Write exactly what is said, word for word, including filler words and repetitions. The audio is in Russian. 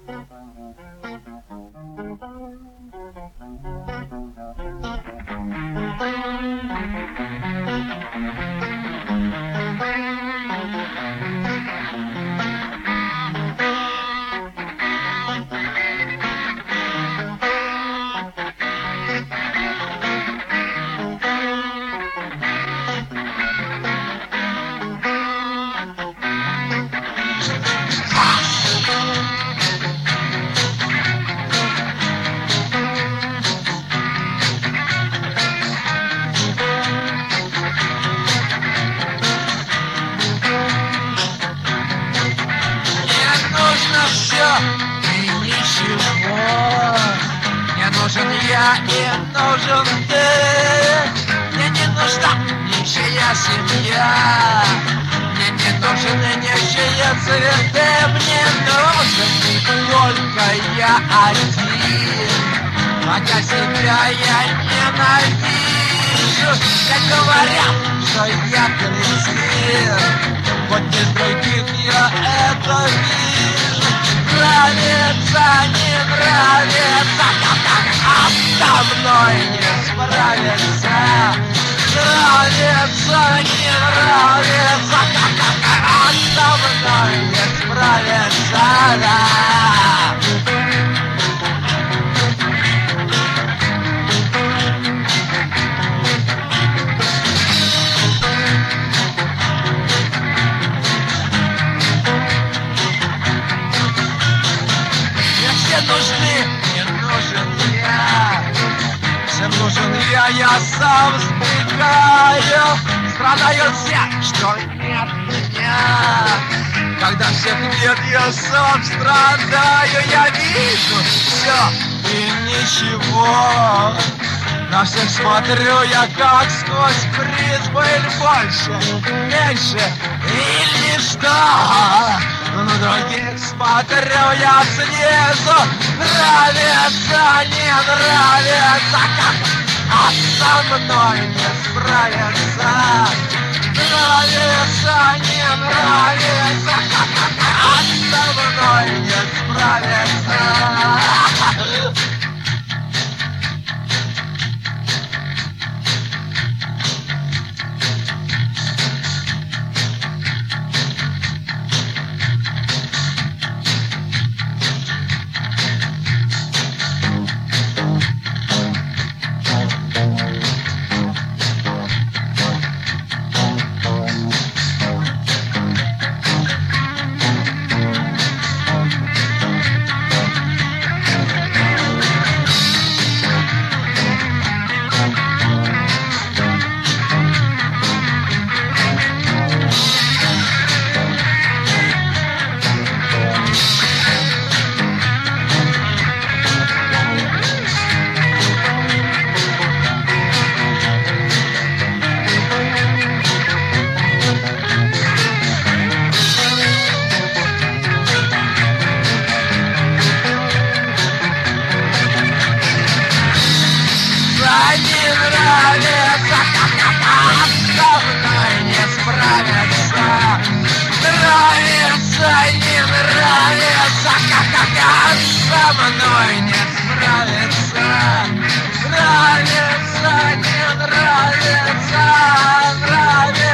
Я не нужен ты, мне не нужна ничья семья, мне не нужны ничьи цветы, мне нужен только я один, хотя себя я ненавижу. Все говорят, что я кретин, хоть без других я это вижу. Нравится, не нравится, а со мной не справится. Нравится, не нравится, а со мной не справится, да. Нужны, не нужен я, всем нужен я, я сам сбегаю. Страдают все, что нет меня. Когда всех нет, я сам страдаю. Я вижу все и ничего. На всех смотрю я как сквозь призму. Или больше, меньше, или что. Но на других смотрю я снизу. Нравится, не нравится, как, а со мной не справится. Нравится, не нравится, как, а со мной не справится. Со мной не справится. Нравится, не нравится, нравится.